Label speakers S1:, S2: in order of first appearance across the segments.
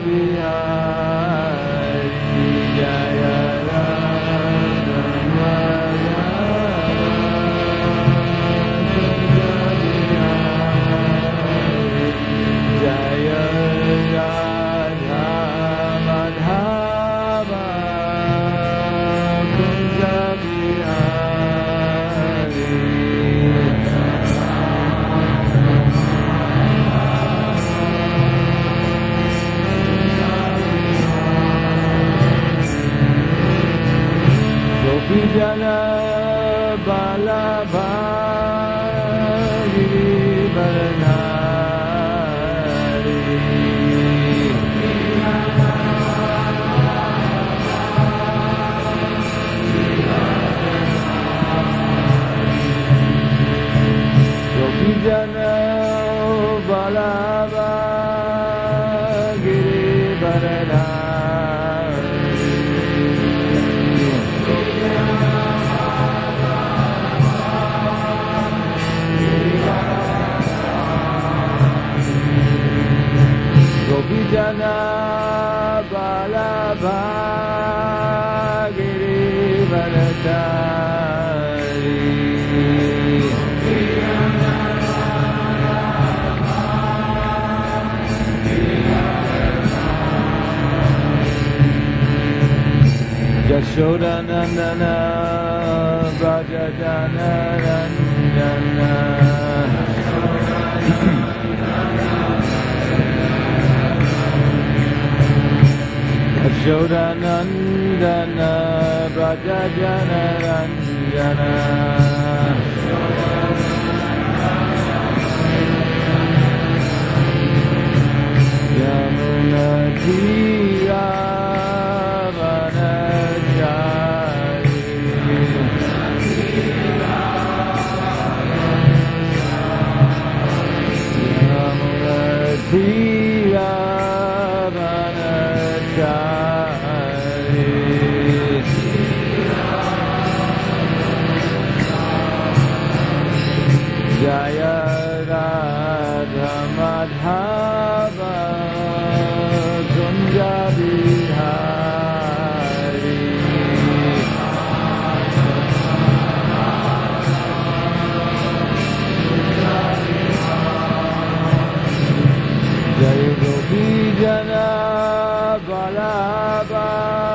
S1: Yashodanandana Brajajana Ranjana Yashodanandana Brajajana Ranjana Yamuna Tira Jaya Radha Madhava Kunja Bihari Jaya Gopi Jana Balaba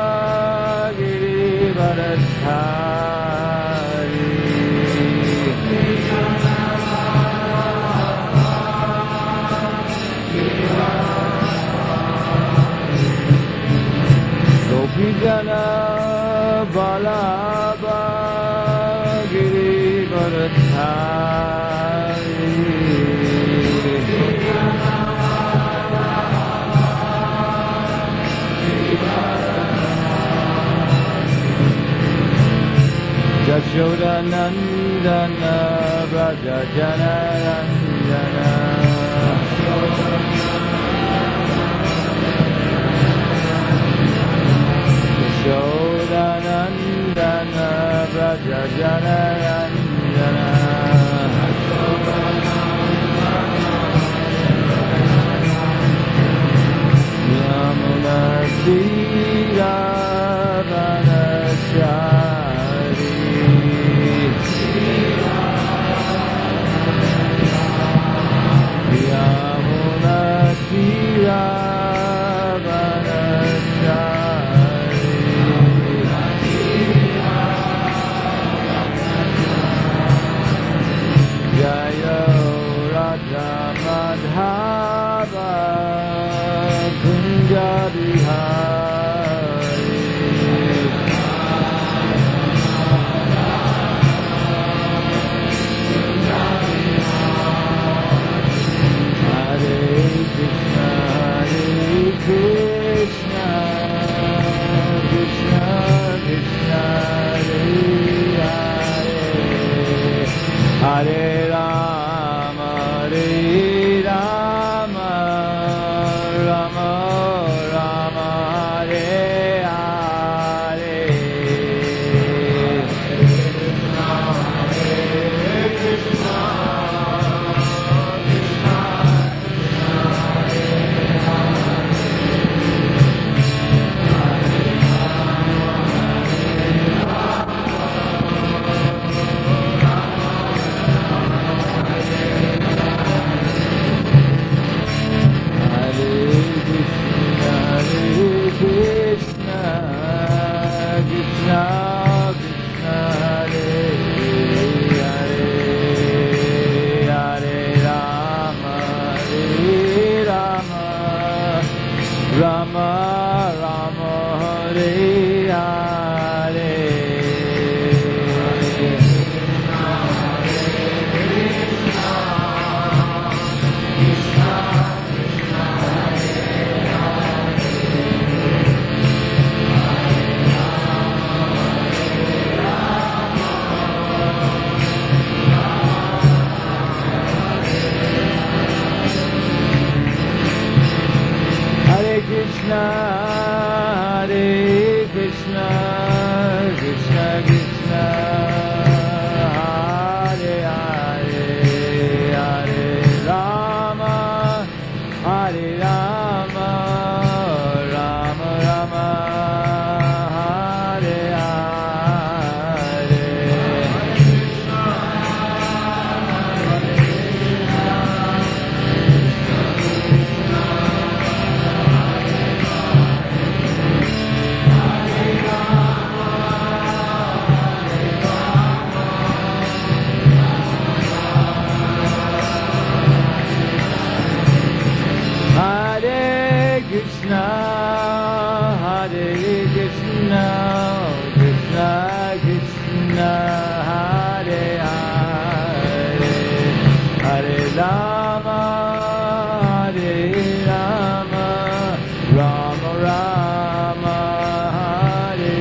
S1: Girivaradhari Gopijana Balaba Girivaradhari Yashodanandana Brajajana Ranjana Yashodanandana Brajajana Ranjana Yamuna Tira Vanachari Yamuna Tira Vanachari Jaya Radha Madhava Kunja Bihari Hare Krishna Krishna Krishna Hare Hare Hare Rama Rama Rama Hare Hare Rama Rama Hare Hare Krishna, Hare Krishna, Krishna Krishna, Hare Hare, Hare Rama, Hare Rama, Rama Rama, Hare Hare. Krishna, Hare Krishna, Krishna Krishna, Hare Hare, Hare Rama, Hare Rama, Rama Rama, Hare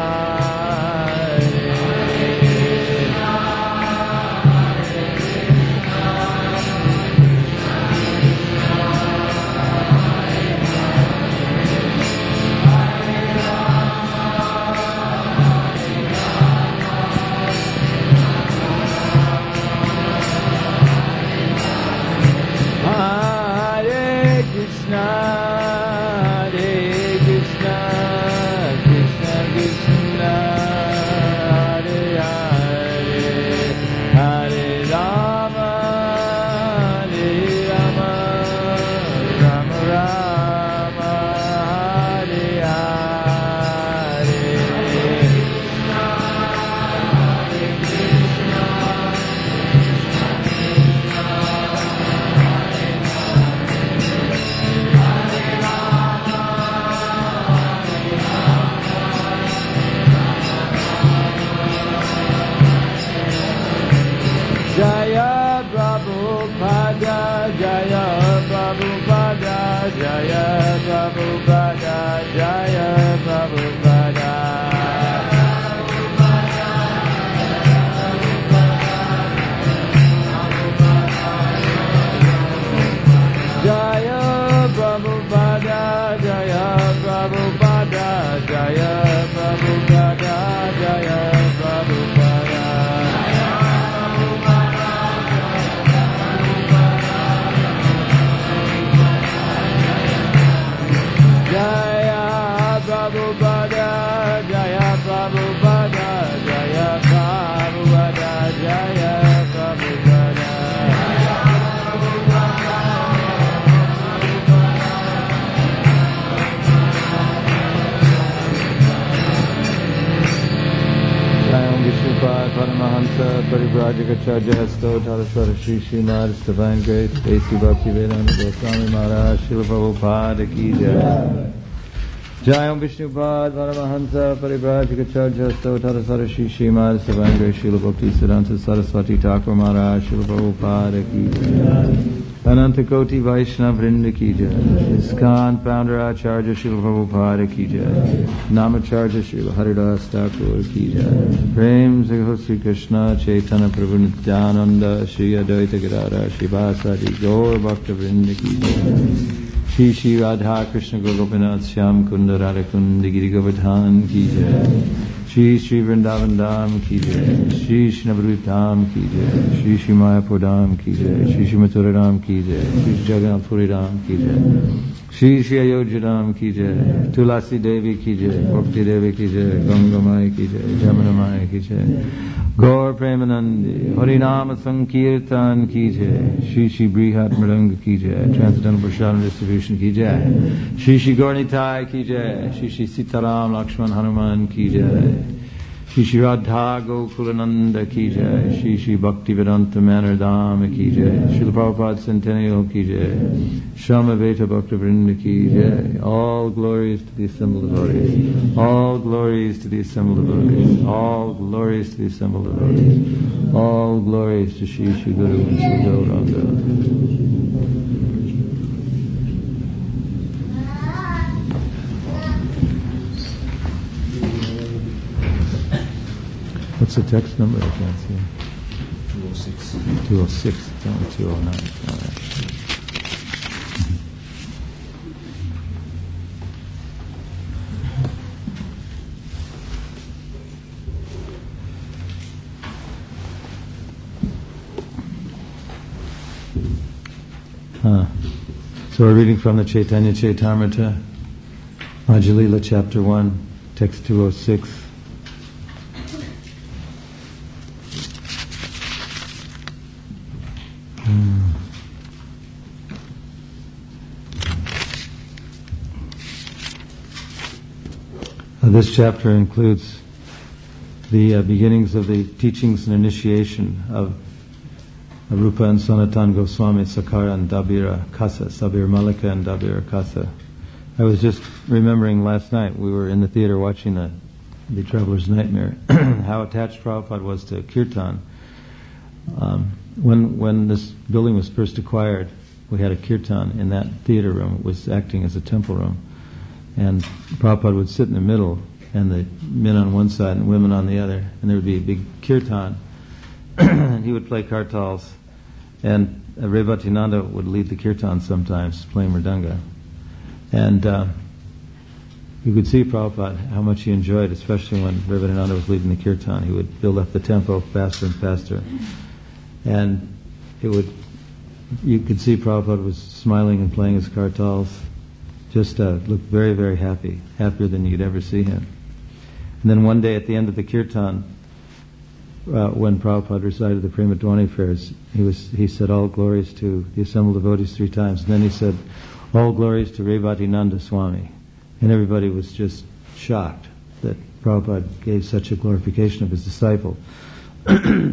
S1: Krishna, Hare Krishna, Krishna Krishna, Hare Hare, Hare Rama, Hare Rama, Rama Rama, Hare Hare. Jaya Prabhupada, Jaya Prabhupada, Jaya Prabhupada, Jaya Prabhupada. Jaya Prabhupada, Jaya Prabhupada, Jaya Prabhupada, Jaya Prabhupada. Jaya Prabhupada, Jaya Prabhupada, Jaya Prabhupada, Jaya Prabhupada. Jayam Vishnupad Paramahansa Parivrajagacharya Hasto Talaswara Shri Srimad Divine Grace Desi Bhaktivedanta Goswami Maharaj Srila Prabhupada Ki Jai. Jayam Vishnupad Paramahansa Parivrajagacharya Hasto Talaswara Shri Srimad Divine Grace Srila Bhaktivedanta Saraswati Thakur Maharaj Srila Prabhupada Ki Jai. Ananta Koti Vaishnava Vrinda Ki Jai. ISKCON Founder Acharya Srila Prabhupada Ki Jai. Namacharya Srila Haridas Thakur Ki Jai. Prem Zagho Sri Krishna Chaitanya Prabhu Nityananda Shri Advaita Gadadhar Shivasadi Gaur Bhakta Vrinda Ki Jai. Shri Shri Radha Krishna Gopinath Shyam Kunda Radha Kundi Giri Govardhan Ki Jai. Shri Shri Vrindavan Dham Ki Jai, Shri Shri Navadvip Dham Ki Jai, Shri Shri Mayapur Dham Ki Jai, Shri Shri Mathura Dham Ki Jai, Shri Shri Jagannath Puri Dham Ki Jai, Shri Shri Ayodhya Dham Ki Jai, Tulasi Devi Ki Jai, Bhakti Devi Ki Jai, Ganga Maya Ki Jai, Jamuna Maya Ki Jai, Gaur Premanandi, Harinama Sankirtan Ki Jai, Shri Shri Brihat Mridanga Ki Jai, Transcendental Prashadam Distribution Ki Jai, Shri Shri Gaurnitai Ki Jai, Shri Shri Sitaram Lakshman Hanuman Ki Jai, Shri Shri Radha Gokulananda Ki Jai, Shri Shri Bhaktivedanta Manor Dham Ki Jai, Srila Prabhupada Centennial Ki Jai, Shamaveta Bhaktivinoda Ki Jai. All glories to the assembled devotees. All glories to the assembled devotees. All glories to the assembled devotees. All glories to Shri Shri Guru and Shri Gauranga. What's the text number? I can't see.
S2: 206.
S1: 206. It's only 209. All right. So we're reading from the Chaitanya Chaitamrita, Madhya-lila, Chapter 1, Text 206. This chapter includes the beginnings of the teachings and initiation of Rupa and Sanatan Goswami, Sakara and Dabira Kasa, Sabir Malika and Dabira Kasa. I was just remembering last night, we were in the theater watching the Traveler's Nightmare, how attached Prabhupada was to Kirtan. When this building was first acquired, we had a Kirtan in that theater room. It was acting as a temple room. And Prabhupada would sit in the middle, and the men on one side and women on the other, and there would be a big kirtan, and he would play kartals, and Revatinanda would lead the kirtan sometimes, playing mridanga. And you could see Prabhupada, how much he enjoyed, especially when Revatinanda was leading the kirtan. He would build up the tempo faster and faster. And you could see Prabhupada was smiling and playing his kartals, just looked very, very happy, happier than you'd ever see him. And then one day at the end of the kirtan, when Prabhupada recited the Prema Dhwani prayers, he said, all glories to the assembled devotees 3 times. And then he said, all glories to Revatinanda Swami. And everybody was just shocked that Prabhupada gave such a glorification of his disciple. I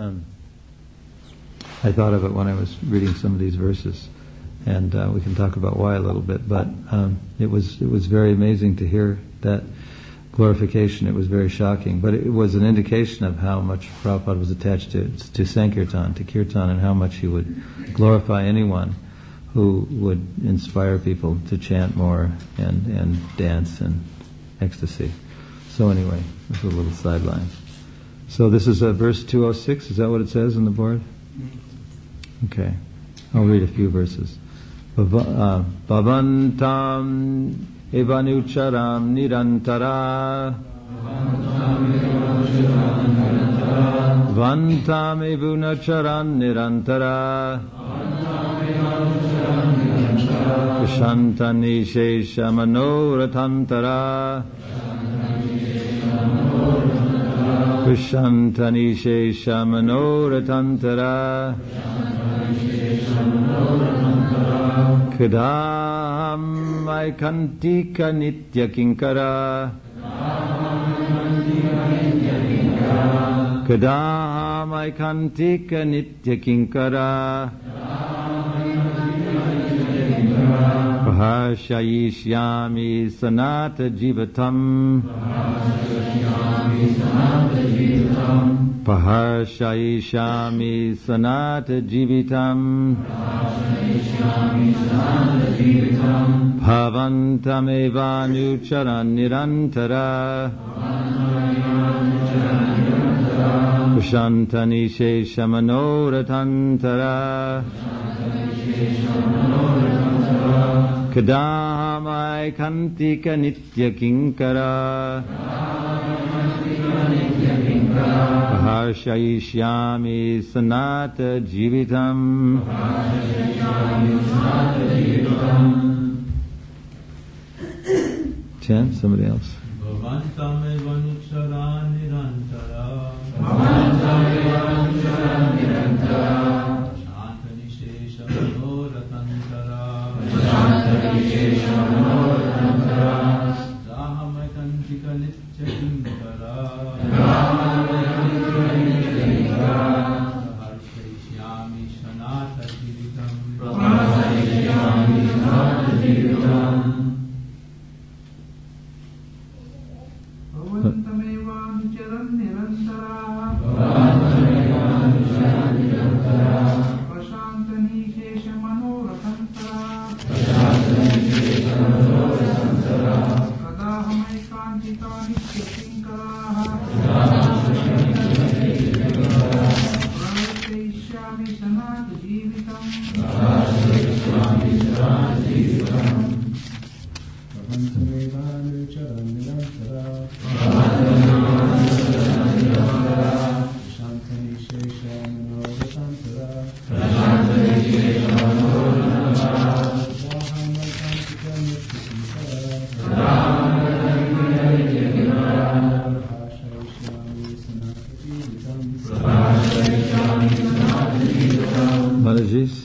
S1: thought of it when I was reading some of these verses. And we can talk about why a little bit, but it was very amazing to hear that glorification. It was very shocking, but it was an indication of how much Prabhupada was attached to Sankirtan, to Kirtan, and how much he would glorify anyone who would inspire people to chant more and dance and ecstasy. So anyway, this is a little sideline. So this is verse 206, is that what it says on the board? Okay, I'll read a few verses. Bhavantam evanucharam nirantara Vantam evunacharan nirantara Kushantani shesha manoratantara Kushantani shesha manoratantara Kadam aikantika nitya kinkara Kadam aikantika nitya kinkara Prahashayishyami sanata jivatam Prahashayishyami sanata jivitam Bhavantamevanucharan nirantara Kushantani shesha manoratantara Kadamai kantika nitya kinkara Harshayishyami sanata jivitam. Chant, somebody else. Mataji's?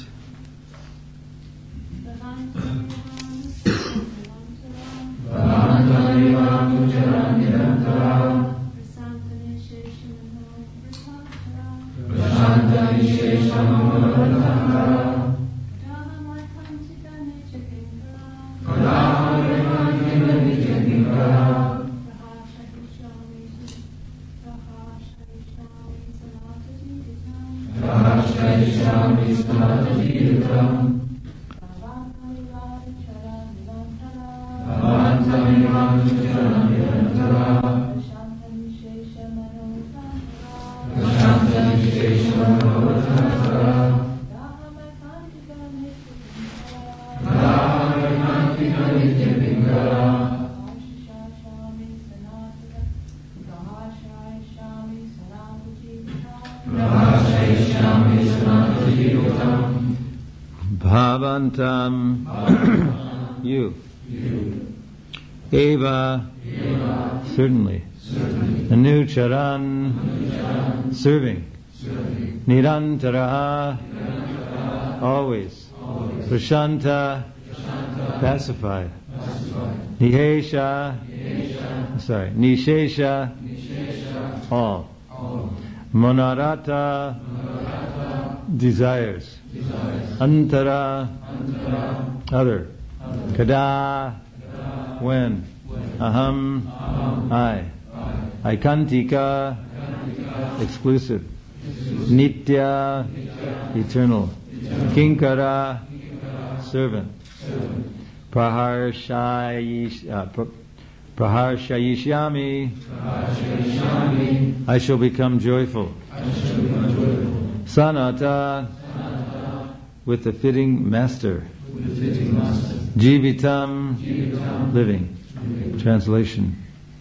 S1: Bhavantam, you. Eva, certainly. Anucharan, serving. Nirantara, always. Prashanta, pacified. Nishesha, all. Monarata, desires. Antara, other. Kada, when. Aham, I. Aikantika, exclusive. Nitya, eternal. Kinkara, servant. Praharshayishyami, I shall become joyful. Sanata, with the fitting master. Jivitam, living. Translation.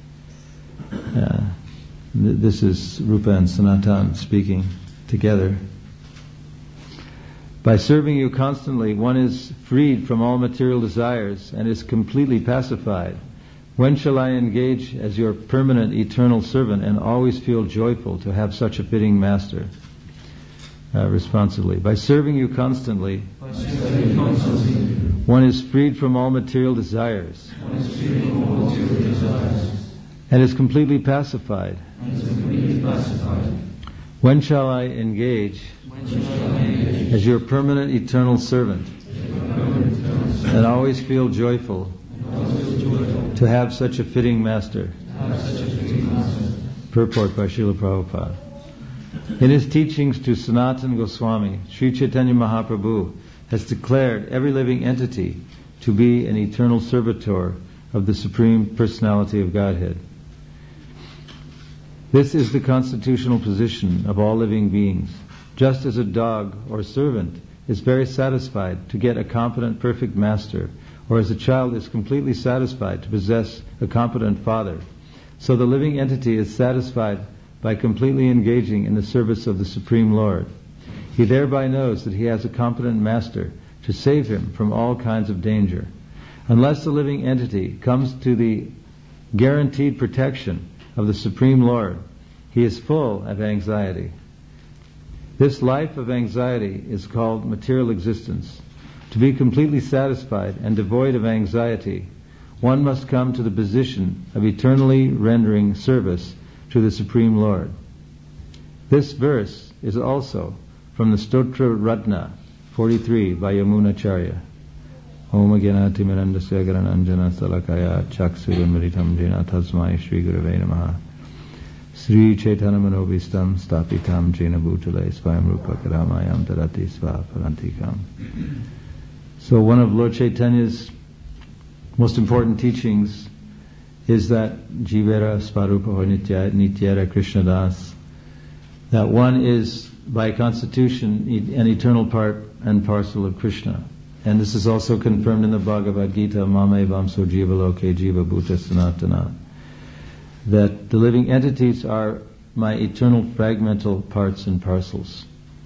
S1: This is Rupa and Sanatan speaking together. By serving you constantly, one is freed from all material desires and is completely pacified. When shall I engage as your permanent eternal servant and always feel joyful to have such a fitting master? Responsibly. By serving you constantly, one is freed from all material desires and is completely pacified. When shall I engage as your permanent eternal servant and always feel joyful to have such a fitting master? Purport by Srila Prabhupada. In his teachings to Sanatana Goswami, Sri Chaitanya Mahaprabhu has declared every living entity to be an eternal servitor of the Supreme Personality of Godhead. This is the constitutional position of all living beings. Just as a dog or servant is very satisfied to get a competent, perfect master, or as a child is completely satisfied to possess a competent father, so the living entity is satisfied by completely engaging in the service of the Supreme Lord. He thereby knows that he has a competent master to save him from all kinds of danger. Unless the living entity comes to the guaranteed protection of the Supreme Lord, he is full of anxiety. This life of anxiety is called material existence. To be completely satisfied and devoid of anxiety, one must come to the position of eternally rendering service to the Supreme Lord. This verse is also from the Stotra Ratna 43 by Yamunacharya. Om Agyanati Mirandasya Garananjana Salakaya Chaksuramritam Jena Tasmai Shri Gurave Namaha Sri Chaitanya Manobhistam Stapitam Jena Bhutale Svayam Rupa Karamayam Tarati Sva Parantikam. So one of Lord Chaitanya's most important teachings is that Jivera Svarupa Nityara Krishna Das, that one is by constitution an eternal part and parcel of Krishna. and this is also confirmed in the Bhagavad Gita, Mame Vamso Jiva Loke Jiva Bhuta Sanatana, that the living entities are my eternal fragmental parts and parcels.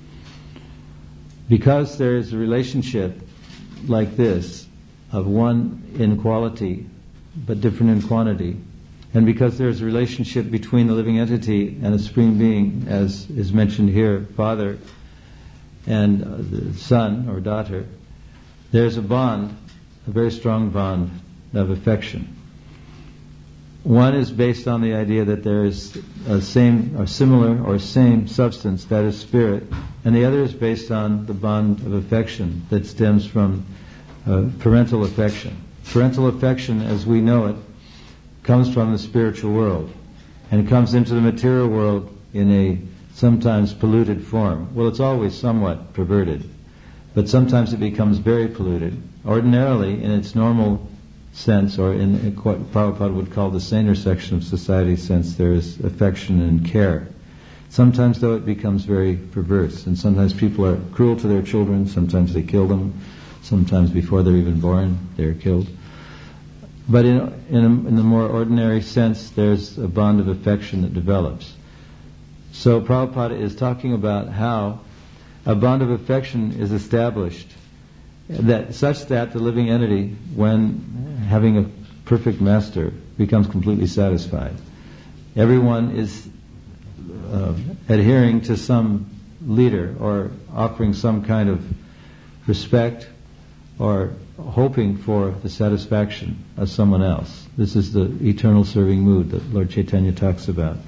S1: Because there is a relationship like this, of one in quality but different in quantity, and because there is a relationship between the living entity and the Supreme Being, as is mentioned here, father and the son or daughter, there's a bond, a very strong bond of affection. One is based on the idea that there is a same or similar or same substance, that is spirit, and the other is based on the bond of affection that stems from parental affection. Parental affection, as we know it, comes from the spiritual world and comes into the material world in a sometimes polluted form. Well, it's always somewhat perverted, but sometimes it becomes very polluted. Ordinarily, in its normal sense, or in what Prabhupada would call the saner section of society sense, there is affection and care. Sometimes, though, it becomes very perverse, and sometimes people are cruel to their children, sometimes they kill them, sometimes before they're even born, they're killed. But in the more ordinary sense, there's a bond of affection that develops. So Prabhupada is talking about how a bond of affection is established, that such that the living entity, when having a perfect master, becomes completely satisfied. Everyone is adhering to some leader or offering some kind of respect or hoping for the satisfaction of someone else. This is the eternal serving mood that Lord Chaitanya talks about.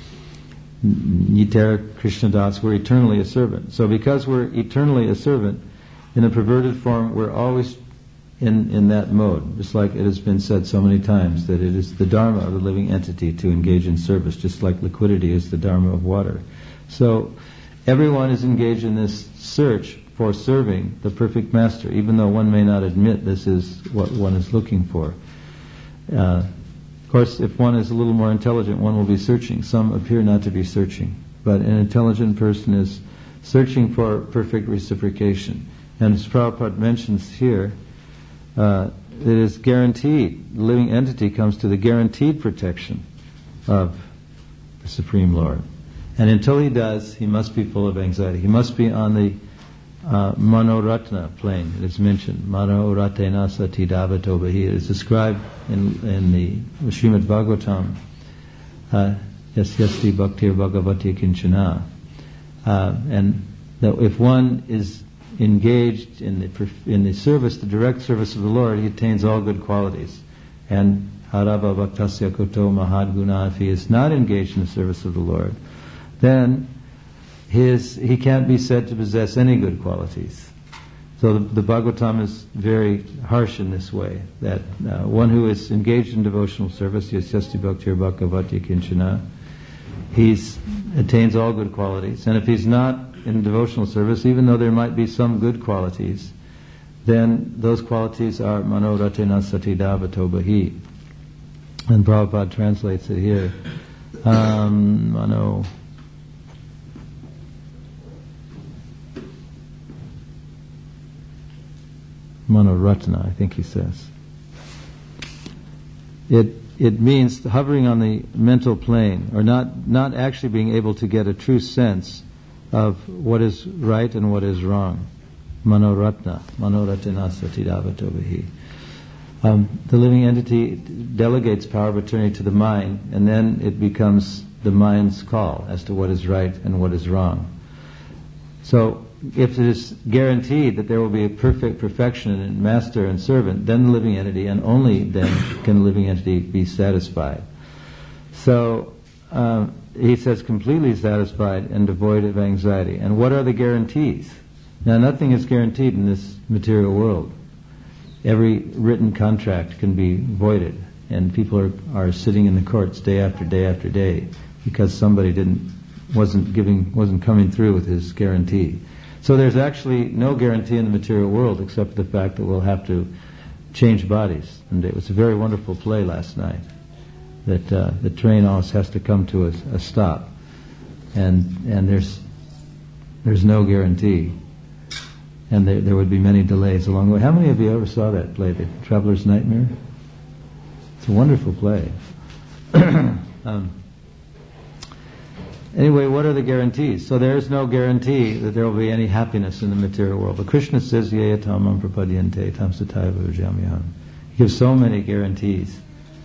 S1: Nitara Krishna Das, we're eternally a servant. So because we're eternally a servant, in a perverted form, we're always in that mode. Just like it has been said so many times, that it is the dharma of the living entity to engage in service, just like liquidity is the dharma of water. So everyone is engaged in this search for serving the perfect master, even though one may not admit this is what one is looking for. Of course, if one is a little more intelligent, one will be searching. Some appear not to be searching, but an intelligent person is searching for perfect reciprocation. And as Prabhupada mentions here, it is guaranteed, the living entity comes to the guaranteed protection of the Supreme Lord. And until he does, he must be full of anxiety. He must be on the Manoratna plane. It is mentioned. Manoratena sati davato bahi. It is described in the Srimad Bhagavatam. Yasyasti bhaktir bhagavati kinchana. And that if one is engaged in the service, the direct service of the Lord, he attains all good qualities. And harava bhaktasya koto mahad guna, if he is not engaged in the service of the Lord, then he can't be said to possess any good qualities. So the Bhagavatam is very harsh in this way, that one who is engaged in devotional service, yasyasti bhaktir bhagavati kinchana, he attains all good qualities. And if he's not in devotional service, even though there might be some good qualities, then those qualities are manoratena sati davato bahi. And Prabhupada translates it here. Manoratna, I think he says. It means hovering on the mental plane, or not actually being able to get a true sense of what is right and what is wrong. Manoratna, manoratena sati davato bahi. The living entity delegates power of attorney to the mind, and then it becomes the mind's call as to what is right and what is wrong. So, if it is guaranteed that there will be a perfect perfection in master and servant, then the living entity, and only then can the living entity be satisfied. So, he says completely satisfied and devoid of anxiety. And what are the guarantees? Now, nothing is guaranteed in this material world. Every written contract can be voided, and people are sitting in the courts day after day after day because somebody wasn't coming through with his guarantee. So there's actually no guarantee in the material world except the fact that we'll have to change bodies. And it was a very wonderful play last night, that the train always has to come to a stop, and there's no guarantee. and there would be many delays along the way. How many of you ever saw that play, The Traveler's Nightmare? It's a wonderful play. Anyway, what are the guarantees? So there is no guarantee that there will be any happiness in the material world. But Krishna says, Yaya tamam prapadyante tam sataya vajamyaham. He gives so many guarantees.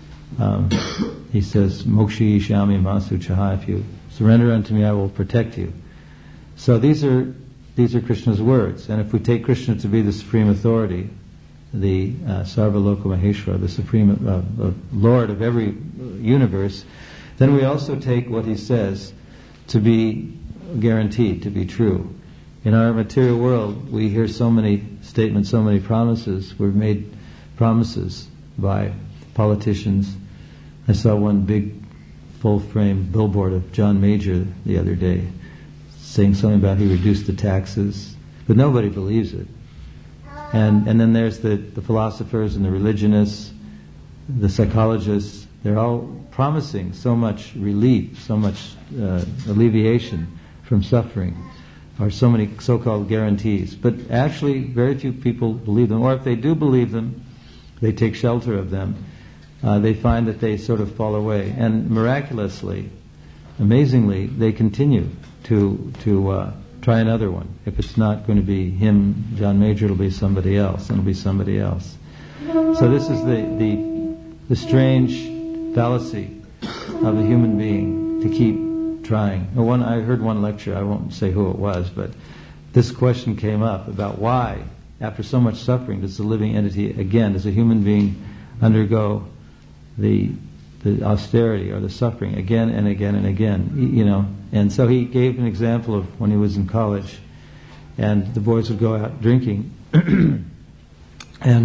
S1: He says, Mokshi shami masu chaha, if you surrender unto me, I will protect you. So these are Krishna's words. And if we take Krishna to be the supreme authority, the Sarvaloka Maheshwara, the supreme Lord of every universe, then we also take what he says to be guaranteed, to be true. In our material world, we hear so many statements, so many promises. We've made promises by politicians. I saw one big full-frame billboard of John Major the other day saying something about he reduced the taxes, but nobody believes it. And then there's the philosophers and the religionists, the psychologists. They're all promising so much relief, so much alleviation from suffering, or so many so-called guarantees. But actually, very few people believe them. Or if they do believe them, they take shelter of them. They find that they sort of fall away. And miraculously, amazingly, they continue to try another one. If it's not going to be him, John Major, it'll be somebody else, and it'll be somebody else. So this is the strange fallacy of the human being, to keep trying. I heard one lecture, I won't say who it was, but this question came up about why, after so much suffering, does the living entity, again, does a human being undergo the austerity or the suffering again and again and again, And so he gave an example of when he was in college, and the boys would go out drinking, and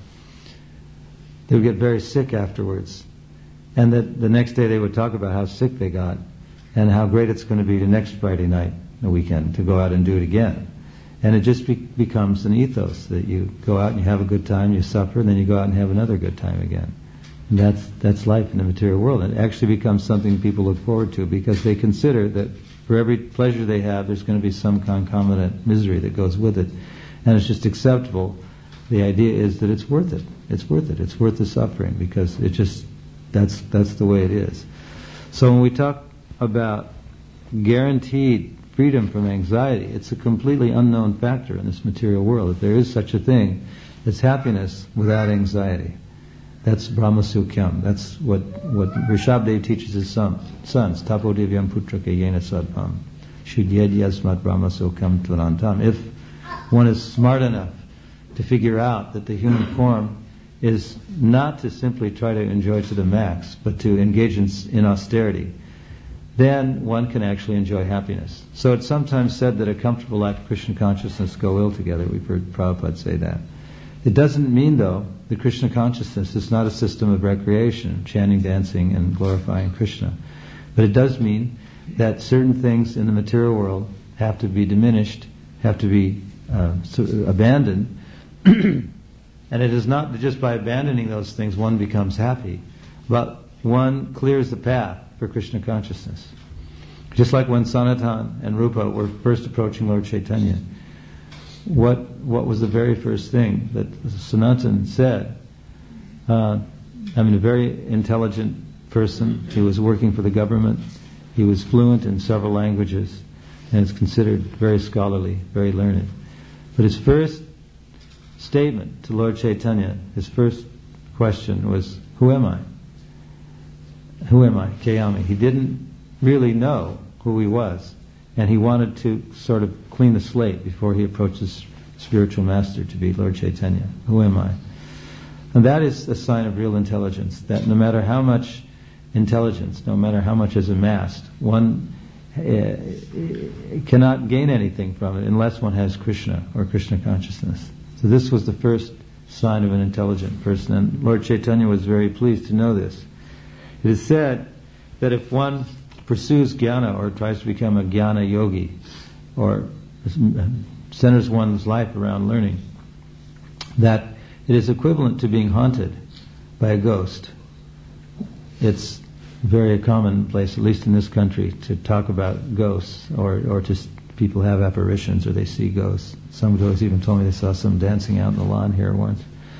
S1: they would get very sick afterwards. And that the next day they would talk about how sick they got and how great it's going to be the next Friday night, the weekend, to go out and do it again. And it just becomes an ethos that you go out and you have a good time, you suffer, and then you go out and have another good time again. And that's life in the material world. It actually becomes something people look forward to because they consider that for every pleasure they have, there's going to be some concomitant misery that goes with it. And it's just acceptable. The idea is that it's worth it. It's worth it. It's worth the suffering because it just... That's the way it is. So when we talk about guaranteed freedom from anxiety, it's a completely unknown factor in this material world. If there is such a thing as happiness without anxiety, that's Brahmasukyam. That's what Rishabdev teaches his sons. Tapo divyam putraka yena sadvam shudyed yasmat Brahmasukyam tvanantam. If one is smart enough to figure out that the human form is not to simply try to enjoy to the max, but to engage in austerity, then one can actually enjoy happiness. So it's sometimes said that a comfortable life of Krishna consciousness go ill together. We've heard Prabhupada say that. It doesn't mean, though, that Krishna consciousness is not a system of recreation, chanting, dancing, and glorifying Krishna. But it does mean that certain things in the material world have to be diminished, have to be abandoned. And it is not just by abandoning those things one becomes happy, but one clears the path for Krishna consciousness. Just like when Sanatan and Rupa were first approaching Lord Chaitanya, what was the very first thing that Sanatan said? A very intelligent person. He was working for the government. He was fluent in several languages and is considered very scholarly, very learned. But his first statement to Lord Chaitanya, his first question was, "Who am I? Who am I? Kayami." He didn't really know who he was, and he wanted to sort of clean the slate before he approached his spiritual master to be Lord Chaitanya. Who am I? And that is a sign of real intelligence, that no matter how much intelligence, no matter how much is amassed, one cannot gain anything from it unless one has Krishna or Krishna consciousness. So this was the first sign of an intelligent person, and Lord Chaitanya was very pleased to know this. It is said that if one pursues jnana or tries to become a jnana yogi, or centers one's life around learning, that it is equivalent to being haunted by a ghost. It's very commonplace, at least in this country, to talk about ghosts or to people have apparitions or they see ghosts. Some ghosts even told me they saw some dancing out in the lawn here once.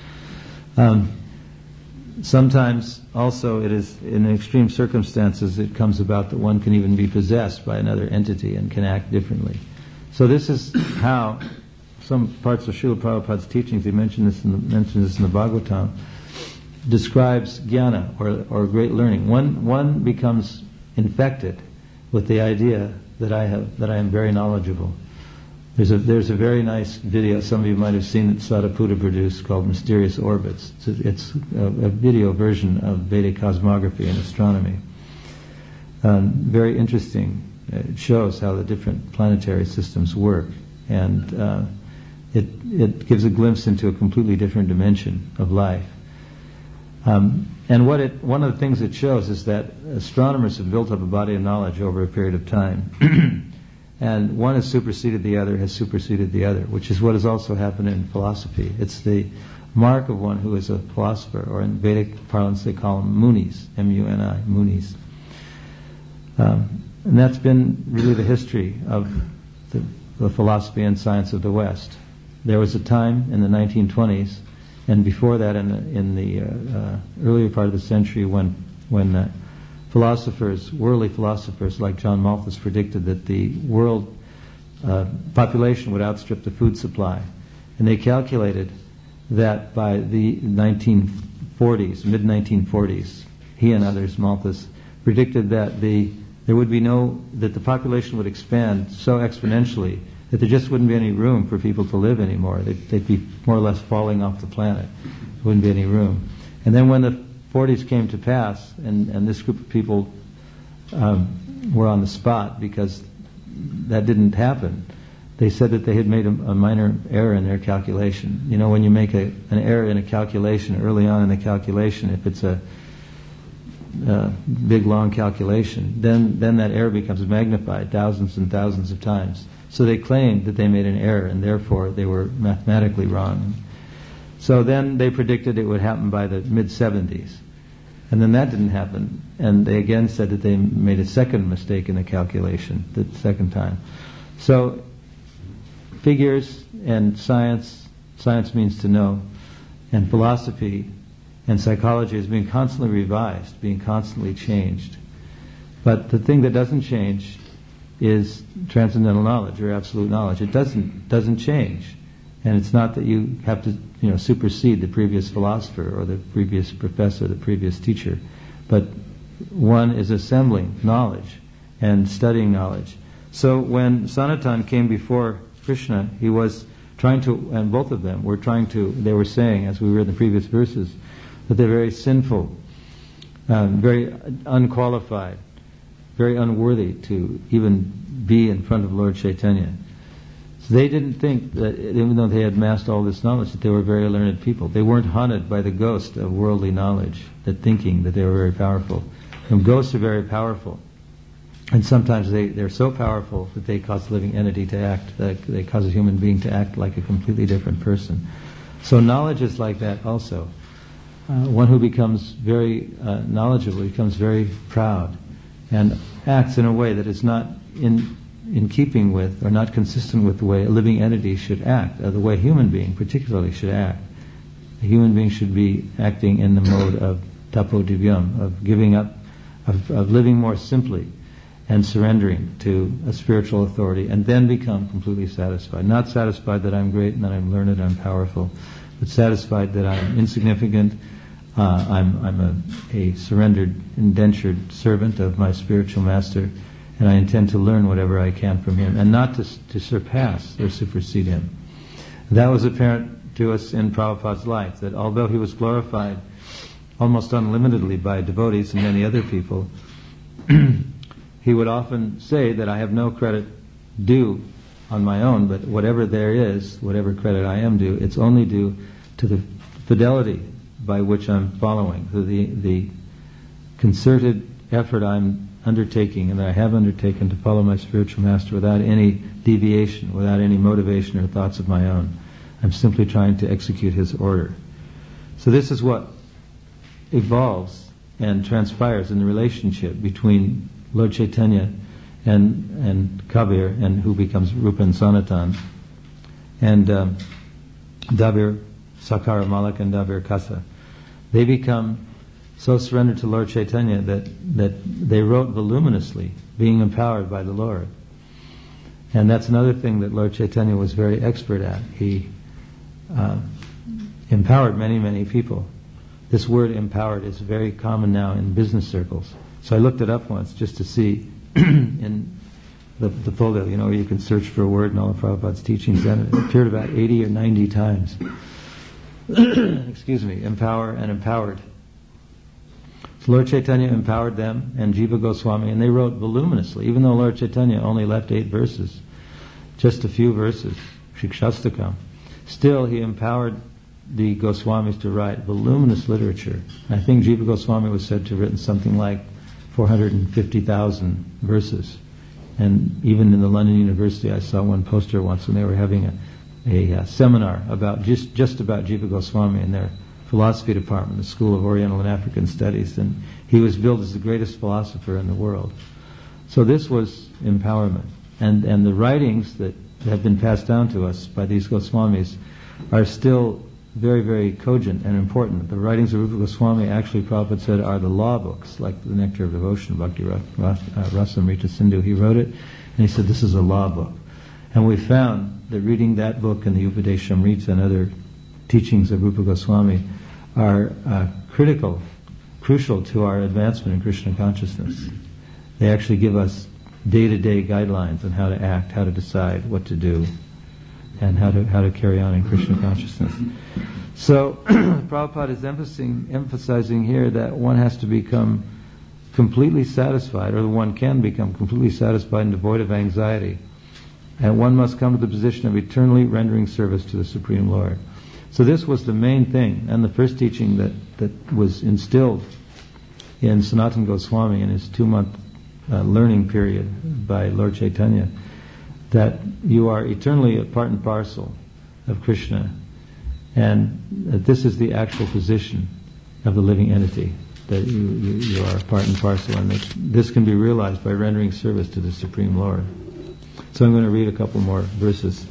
S1: Sometimes also it is, in extreme circumstances, it comes about that one can even be possessed by another entity and can act differently. So this is how some parts of Srila Prabhupada's teachings, he mentioned this in the Bhagavatam, describes jnana, or great learning. One becomes infected with the idea that I am very knowledgeable. There's a very nice video, some of you might have seen, that Sadhaputta produced, called Mysterious Orbits. It's a video version of Vedic cosmography and astronomy. Very interesting. It shows how the different planetary systems work, and it gives a glimpse into a completely different dimension of life. And one of the things it shows is that astronomers have built up a body of knowledge over a period of time. And one has superseded the other, which is what has also happened in philosophy. It's the mark of one who is a philosopher, or in Vedic parlance they call them munis, M-U-N-I, munis. And that's been really the history of the philosophy and science of the West. There was a time in the 1920s, and before that in the earlier part of the century, when worldly philosophers like John Malthus predicted that the world population would outstrip the food supply. And they calculated that by the 1940s, mid-1940s, he and others, Malthus, predicted that the population would expand so exponentially that there just wouldn't be any room for people to live anymore. They'd be more or less falling off the planet. There wouldn't be any room. And then when the 40s came to pass, and this group of people were on the spot because that didn't happen, they said that they had made a minor error in their calculation. You know, when you make an error in a calculation early on in the calculation, if it's a big long calculation, then that error becomes magnified thousands and thousands of times. So they claimed that they made an error, and therefore they were mathematically wrong. So then they predicted it would happen by the mid-70s. And then that didn't happen. And they again said that they made a second mistake in the calculation, the second time. So figures and science means to know, and philosophy and psychology is being constantly revised, being constantly changed. But the thing that doesn't change is transcendental knowledge, or absolute knowledge. It doesn't change. And it's not that you have to, supersede the previous philosopher or the previous professor, the previous teacher, but one is assembling knowledge and studying knowledge. So when Sanatan came before Krishna, he was trying to, and both of them were they were saying, as we read in the previous verses, that they're very sinful, very unqualified, very unworthy to even be in front of Lord Chaitanya. So they didn't think that, even though they had amassed all this knowledge, that they were very learned people. They weren't haunted by the ghost of worldly knowledge, that thinking that they were very powerful. And ghosts are very powerful. And sometimes they're so powerful that they cause a living entity to act, they cause a human being to act like a completely different person. So knowledge is like that also. One who becomes very knowledgeable becomes very proud and acts in a way that is not in keeping with, or not consistent with the way a living entity should act, or the way a human being particularly should act. A human being should be acting in the mode of tapo-divyam, of giving up, of living more simply and surrendering to a spiritual authority, and then become completely satisfied. Not satisfied that I'm great and that I'm learned and I'm powerful, but satisfied that I'm insignificant, I'm a surrendered, indentured servant of my spiritual master, and I intend to learn whatever I can from him, and not to surpass or supersede him. That was apparent to us in Prabhupada's life, that although he was glorified almost unlimitedly by devotees and many other people, he would often say that I have no credit due on my own, but whatever there is, whatever credit I am due, it's only due to the fidelity by which I'm following, to the concerted effort I'm undertaking and that I have undertaken to follow my spiritual master without any deviation, without any motivation or thoughts of my own. I'm simply trying to execute his order. So this is what evolves and transpires in the relationship between Lord Chaitanya and Kabir, and who becomes Rupa and Sanatan, and Dabir Sakara Malik and Dabir Kasa. They become so surrendered to Lord Chaitanya that they wrote voluminously, being empowered by the Lord. And that's another thing that Lord Chaitanya was very expert at. He empowered many, many people. This word empowered is very common now in business circles. So I looked it up once just to see in the folder, where you can search for a word in all of Prabhupada's teachings, and it appeared about 80 or 90 times. Excuse me, empower and empowered. So Lord Chaitanya empowered them and Jiva Goswami, and they wrote voluminously, even though Lord Chaitanya only left 8 verses, just a few verses, Shikshastakam. Still, he empowered the Goswamis to write voluminous literature. I think Jiva Goswami was said to have written something like 450,000 verses. And even in the London University, I saw one poster once when they were having a seminar about just about Jiva Goswami in their philosophy department, the School of Oriental and African Studies, and he was billed as the greatest philosopher in the world. So this was empowerment. And the writings that have been passed down to us by these Goswamis are still very, very cogent and important. The writings of Rupa Goswami, actually, Prabhupada said, are the law books, like the Nectar of Devotion, Bhakti Rasamrita Sindhu. He wrote it, and he said, this is a law book. And we found that reading that book and the Upadeshamrita and other teachings of Rupa Goswami are crucial to our advancement in Krishna consciousness. They actually give us day-to-day guidelines on how to act, how to decide what to do, and how to carry on in Krishna consciousness. So Prabhupada is emphasizing here that one has to become completely satisfied, or one can become completely satisfied and devoid of anxiety, and one must come to the position of eternally rendering service to the Supreme Lord. So this was the main thing, and the first teaching that was instilled in Sanatana Goswami in his 2-month learning period by Lord Chaitanya, that you are eternally a part and parcel of Krishna, and that this is the actual position of the living entity, that you are a part and parcel, and that this can be realized by rendering service to the Supreme Lord. So I'm going to read a couple more verses.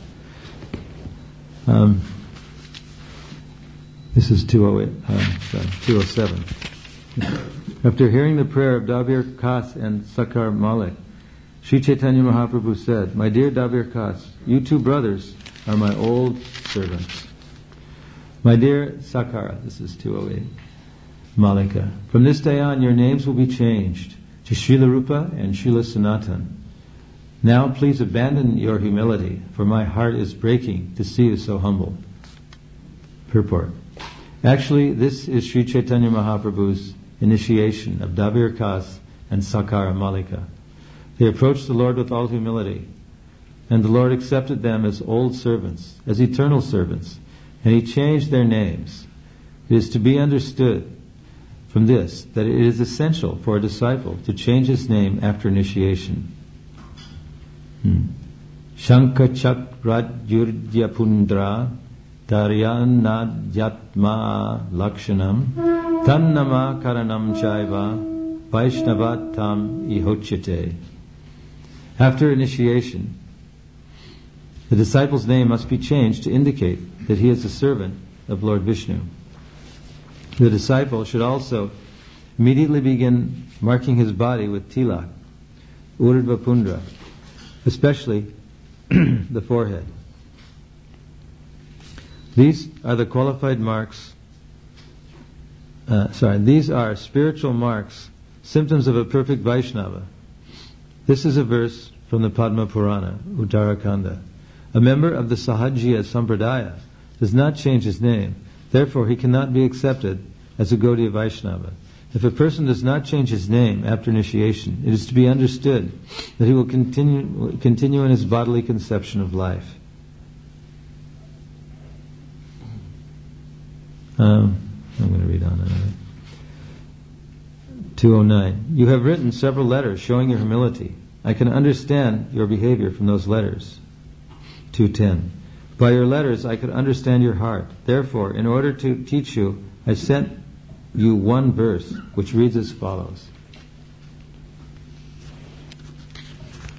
S1: This is 207. After hearing the prayer of Dabir Kas and Sakar Malik, Sri Chaitanya Mahaprabhu said, "My dear Dabir Kas, you 2 brothers are my old servants. My dear Sakara," this is 208, Malika, "from this day on your names will be changed to Srila Rupa and Srila Sanatan. Now please abandon your humility, for my heart is breaking to see you so humble." Purport. Actually, this is Sri Chaitanya Mahaprabhu's initiation of Dabir Kas and Sakara Malika. They approached the Lord with all humility, and the Lord accepted them as old servants, as eternal servants, and He changed their names. It is to be understood from this that it is essential for a disciple to change his name after initiation. Shankachak Rajyurdyapundra Daryanadyatma Lakshanam Tannama Karanam Chaiva Vaishnavatam Ihochite. After initiation, the disciple's name must be changed to indicate that he is a servant of Lord Vishnu. The disciple should also immediately begin marking his body with tilak, urdhva pundra, especially the forehead. These are the qualified marks, these are spiritual marks, symptoms of a perfect Vaishnava. This is a verse from the Padma Purana, Uttarakanda. A member of the Sahajya Sampradaya does not change his name, therefore he cannot be accepted as a Gaudiya Vaishnava. If a person does not change his name after initiation, it is to be understood that he will continue in his bodily conception of life. I'm going to read on another. 209. You have written several letters showing your humility. I can understand your behavior from those letters. 210. By your letters I could understand your heart. Therefore, in order to teach you, I sent you one verse, which reads as follows.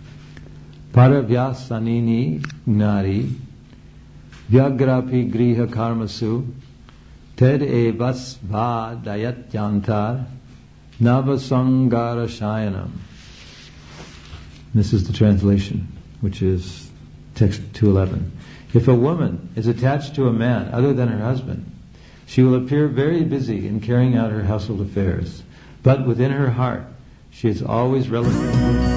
S1: Paravyasanini nari vyagrapi griha karmasu ted evas va dayatyantar navasangara shayanam. This is the translation, which is text 211. If a woman is attached to a man other than her husband, she will appear very busy in carrying out her household affairs, but within her heart she is always relative.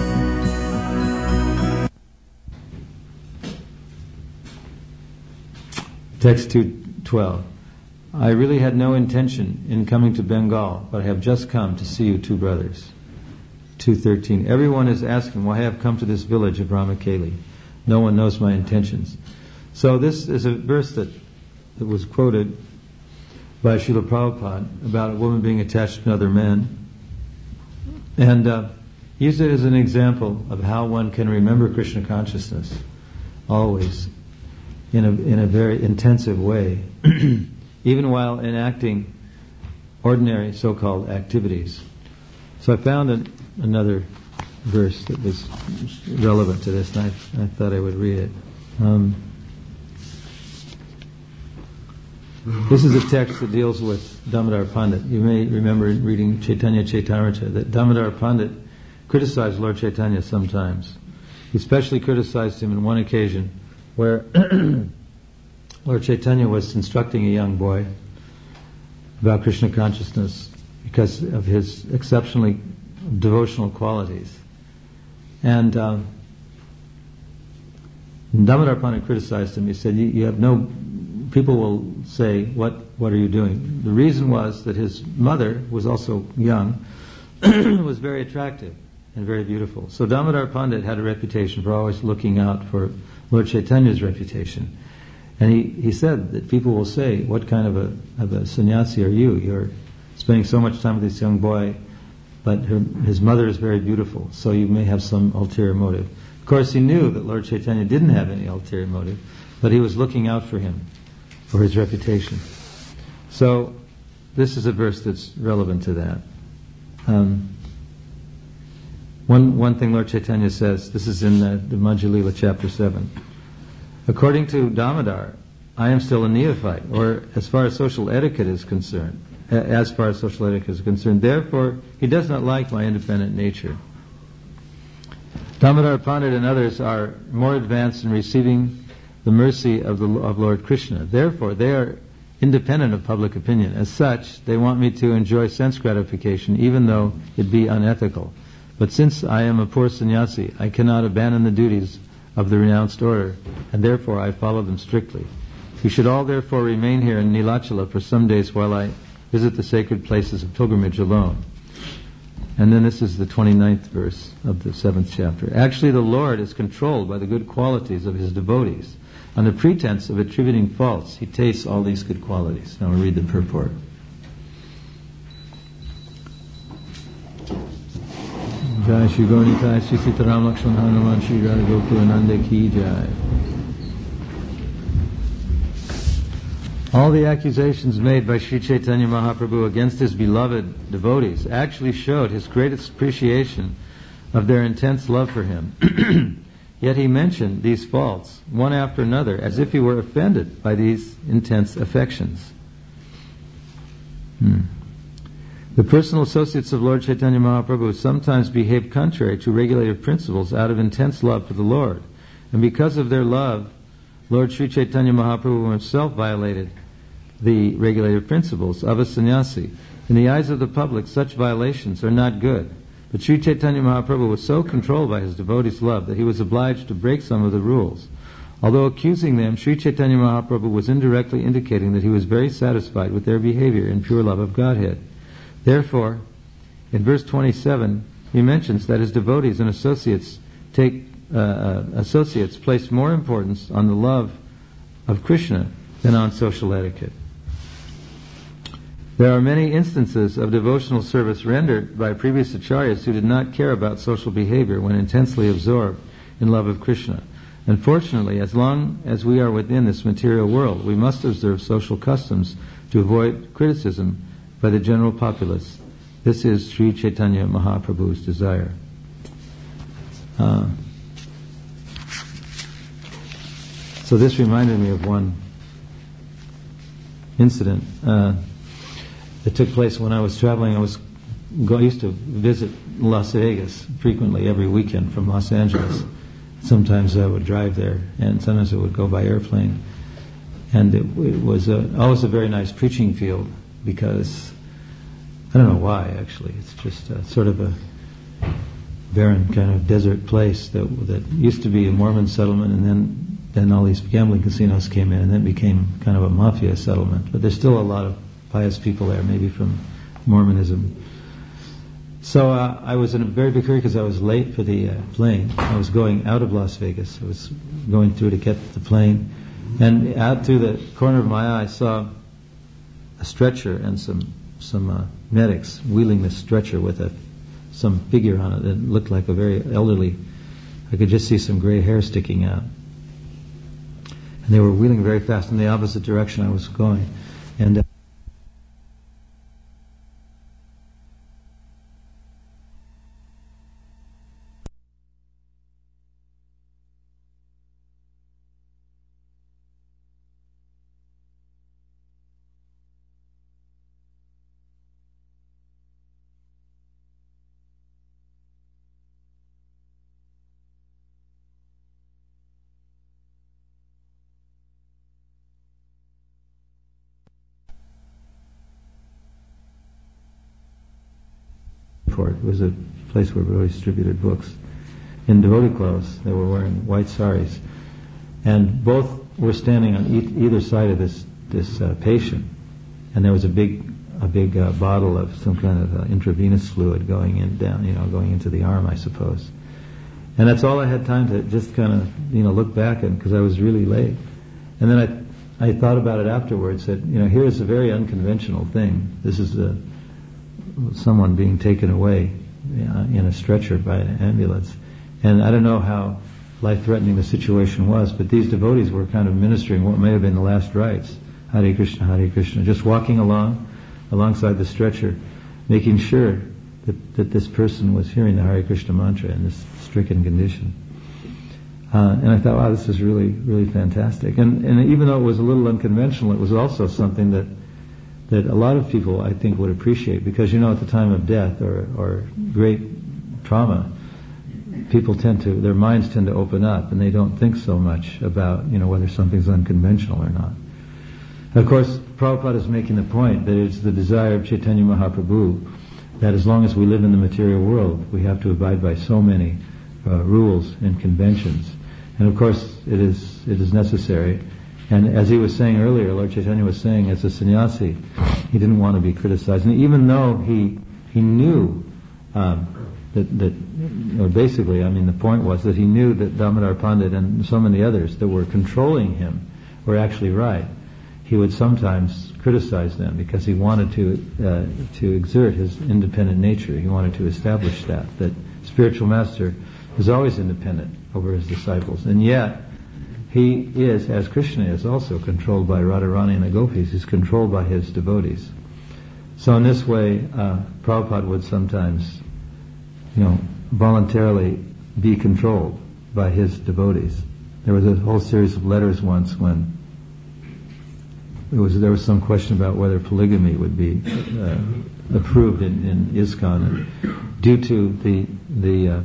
S1: Text 212. I really had no intention in coming to Bengal, but I have just come to see you two brothers. 213. Everyone is asking why I have come to this village of Ramakeli. No one knows my intentions. So this is a verse that was quoted by Srila Prabhupada about a woman being attached to another man. And used it as an example of how one can remember Krishna consciousness always in a very intensive way, even while enacting ordinary so-called activities. So I found another verse that was relevant to this, and I thought I would read it. This is a text that deals with Damodar Pandit. You may remember reading Chaitanya Chaitamrita that Damodar Pandit criticized Lord Chaitanya sometimes. He especially criticized him on one occasion where Lord Chaitanya was instructing a young boy about Krishna consciousness because of his exceptionally devotional qualities. And Damodar Pandit criticized him. He said, you have no... People will say, what are you doing? The reason was that his mother was also young, was very attractive and very beautiful. So Damodar Pandit had a reputation for always looking out for Lord Chaitanya's reputation. And he said that people will say, what kind of a sannyasi are you? You're spending so much time with this young boy, but his mother is very beautiful, so you may have some ulterior motive. Of course, he knew that Lord Chaitanya didn't have any ulterior motive, but he was looking out for him, for his reputation. So, this is a verse that's relevant to that. One thing Lord Chaitanya says, this is in the Madhya Lila chapter 7. According to Damodar, I am still a neophyte, or as far as social etiquette is concerned, therefore he does not like my independent nature. Damodar Pandit and others are more advanced in receiving the mercy of Lord Krishna. Therefore, they are independent of public opinion. As such, they want me to enjoy sense gratification, even though it be unethical. But since I am a poor sannyasi, I cannot abandon the duties of the renounced order, and therefore I follow them strictly. You should all therefore remain here in Nilachala for some days while I visit the sacred places of pilgrimage alone. And then this is the 29th verse of the 7th chapter. Actually, the Lord is controlled by the good qualities of His devotees. On the pretense of attributing faults, He tastes all these good qualities. Now we'll read the purport. Jai Shri Gaurnitai Shri Sitaram Lakshman Hanuman Shri Radha Gokulananda Ki Jai. All the accusations made by Sri Chaitanya Mahaprabhu against his beloved devotees actually showed his greatest appreciation of their intense love for him. Yet he mentioned these faults, one after another, as if he were offended by these intense affections. The personal associates of Lord Chaitanya Mahaprabhu sometimes behave contrary to regulative principles out of intense love for the Lord. And because of their love, Lord Sri Chaitanya Mahaprabhu himself violated the regulative principles of a sannyasi. In the eyes of the public, such violations are not good. But Sri Chaitanya Mahaprabhu was so controlled by his devotees' love that he was obliged to break some of the rules. Although accusing them, Sri Chaitanya Mahaprabhu was indirectly indicating that he was very satisfied with their behavior in pure love of Godhead. Therefore, in verse 27, he mentions that his devotees and associates place more importance on the love of Krishna than on social etiquette. There are many instances of devotional service rendered by previous acharyas who did not care about social behavior when intensely absorbed in love of Krishna. Unfortunately, as long as we are within this material world, we must observe social customs to avoid criticism by the general populace. This is Sri Chaitanya Mahaprabhu's desire. So this reminded me of one incident that took place when I was traveling. I used to visit Las Vegas frequently every weekend from Los Angeles. Sometimes I would drive there, and sometimes I would go by airplane. And it was always a very nice preaching field, because I don't know why, actually. It's just sort of a barren kind of desert place that used to be a Mormon settlement, and then all these gambling casinos came in, and then became kind of a mafia settlement. But there's still a lot of pious people there, maybe from Mormonism. So I was in a very big hurry because I was late for the plane. I was going out of Las Vegas. I was going through to get the plane. And out through the corner of my eye, I saw a stretcher and some medics wheeling this stretcher with some figure on it that looked like a very elderly. I could just see some gray hair sticking out. And they were wheeling very fast in the opposite direction I was going. And it was a place where we distributed books. In devotee clothes, they were wearing white saris, and both were standing on either side of this patient, and there was a big bottle of some kind of intravenous fluid going into the arm, I suppose. And that's all I had time to just kind of look back at, because I was really late. And then I thought about it afterwards, that here's a very unconventional thing. This is someone being taken away in a stretcher by an ambulance. And I don't know how life-threatening the situation was, but these devotees were kind of ministering what may have been the last rites. Hare Krishna, just walking alongside the stretcher, making sure that this person was hearing the Hare Krishna mantra in this stricken condition. And I thought, wow, this is really, really fantastic. And even though it was a little unconventional, it was also something that a lot of people, I think, would appreciate, because at the time of death or great trauma, their minds tend to open up, and they don't think so much about whether something's unconventional or not. Of course, Prabhupada is making the point that it's the desire of Chaitanya Mahaprabhu that as long as we live in the material world, we have to abide by so many rules and conventions, and of course it is necessary. And as he was saying earlier, Lord Chaitanya was saying, as a sannyasi, he didn't want to be criticized. And even though he knew basically, the point was that he knew that Damodar Pandit and so many others that were controlling him were actually right, he would sometimes criticize them because he wanted to exert his independent nature. He wanted to establish that spiritual master is always independent over his disciples. And yet, he is, as Krishna is, also controlled by Radharani and the gopis. He's controlled by his devotees. So in this way, Prabhupada would sometimes, voluntarily be controlled by his devotees. There was a whole series of letters once when there was some question about whether polygamy would be approved in ISKCON, and due to the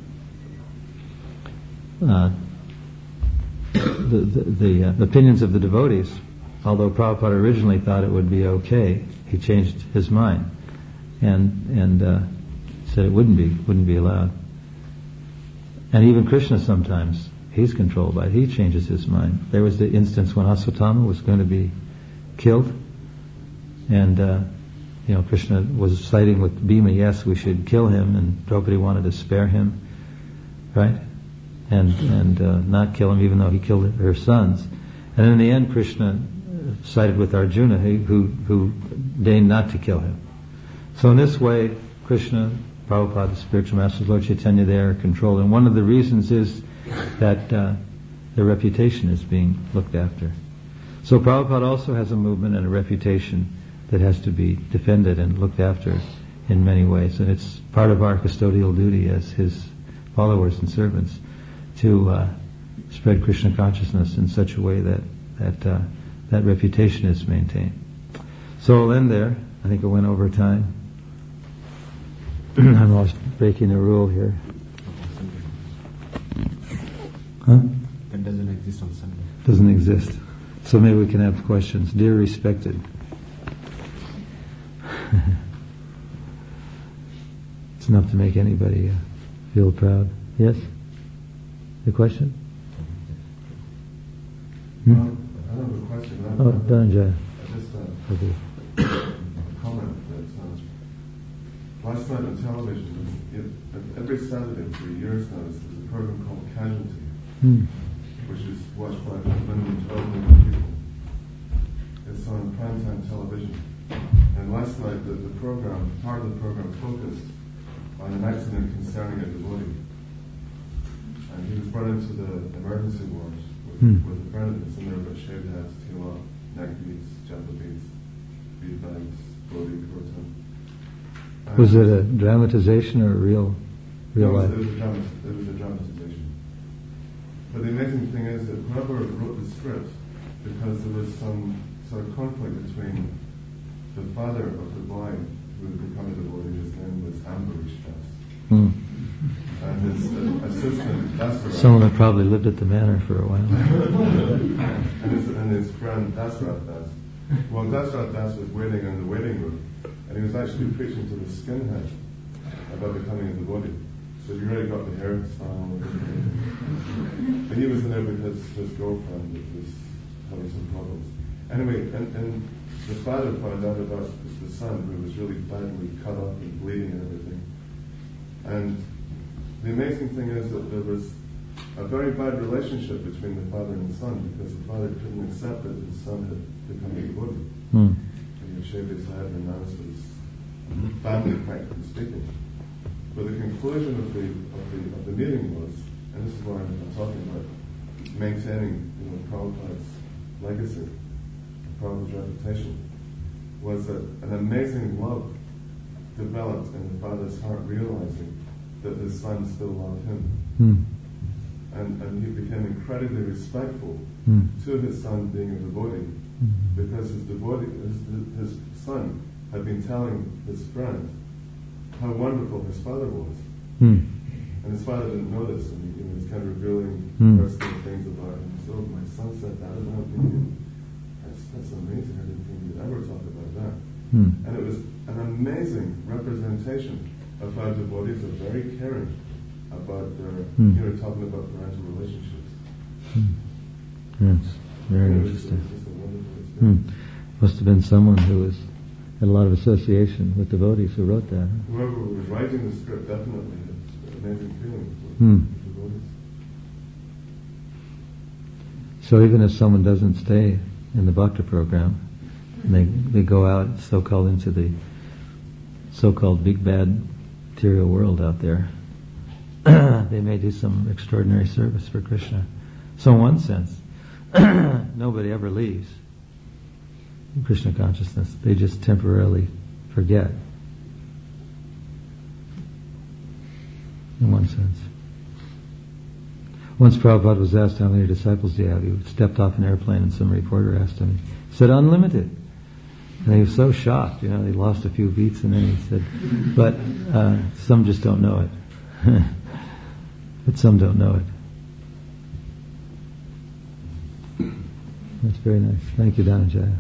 S1: opinions of the devotees, although Prabhupada originally thought it would be okay, he changed his mind and said it wouldn't be allowed. And even Krishna sometimes, he's controlled by it. He changes his mind. There was the instance when Aswatthama was going to be killed, and Krishna was siding with Bhima. Yes, we should kill him, and Draupadi wanted to spare him, right? And not kill him, even though he killed her sons. And in the end, Krishna sided with Arjuna, who deigned not to kill him. So in this way, Krishna, Prabhupada, the spiritual masters, Lord Chaitanya, they are controlled. And one of the reasons is that their reputation is being looked after. So Prabhupada also has a movement and a reputation that has to be defended and looked after in many ways. And it's part of our custodial duty as his followers and servants to spread Krishna consciousness in such a way that that reputation is maintained. So I'll end there. I think I went over time. I'm always breaking the rule here. Huh?
S2: That doesn't exist on Sunday.
S1: Doesn't exist. So maybe we can have questions. Dear respected. It's enough to make anybody feel proud. Yes? The question?
S3: I don't have a question.
S1: Oh, Dhananjaya.
S3: Just
S1: Okay.
S3: a comment that last night on television, every Saturday for years now, there's a program called Casualty, which is watched by minimum 12 million people. It's on primetime television. And last night, the program, part of the program focused on an accident concerning a devotee. And he was brought into the emergency wards with a friend of his, and there were shaved heads, tila, neck beads, japa beads, bead bags, bodhi, kurtan.
S1: Was it a dramatization or a real life?
S3: It was a dramatization. But the amazing thing is that whoever wrote the script, because there was some sort of conflict between the father of the boy who had become a devotee, his name was Ambarish Das, and his assistant Dasarath.
S1: Someone that probably lived at the manor for a while.
S3: and his friend Dasarath Das. Well, Dasarath Das was waiting in the waiting room, and he was actually preaching to the skinhead about becoming a devotee. So he really got the hairstyle. And he was in there because his girlfriend was having some problems. Anyway, and the father found out about the son, who was really badly cut up and bleeding and everything. And the amazing thing is that there was a very bad relationship between the father and the son, because the father couldn't accept that his son had become a devotee. And he had shaved his head and announced his family, practically speaking. But the conclusion of the meeting was, and this is why I'm talking about maintaining, Prabhupada's legacy, Prabhupada's reputation, was that an amazing love developed in the father's heart, realizing that his son still loved him. And he became incredibly respectful to his son being a devotee, because his son had been telling his friend how wonderful his father was. And his father didn't know this, and he was kind of revealing personal things about him. So my son said that about me. That's amazing. I didn't think he'd ever talk about that. And it was an amazing representation of how devotees are very caring about their, talking about parental relationships.
S1: Yes, very interesting.
S3: It was just a wonderful experience.
S1: Must have been someone who had a lot of association with devotees who wrote that.
S3: Whoever was writing the script definitely had an amazing feeling for devotees.
S1: So even if someone doesn't stay in the Bhakti program, and they go out so-called into the so-called big bad material world out there, they may do some extraordinary service for Krishna. So in one sense, nobody ever leaves Krishna consciousness. They just temporarily forget. In one sense. Once Prabhupada was asked how many disciples do you have, he stepped off an airplane and some reporter asked him. He said, unlimited. And he was so shocked, he lost a few beats, and then he said, but some just don't know it. But some don't know it. That's very nice. Thank you, Dhananjaya.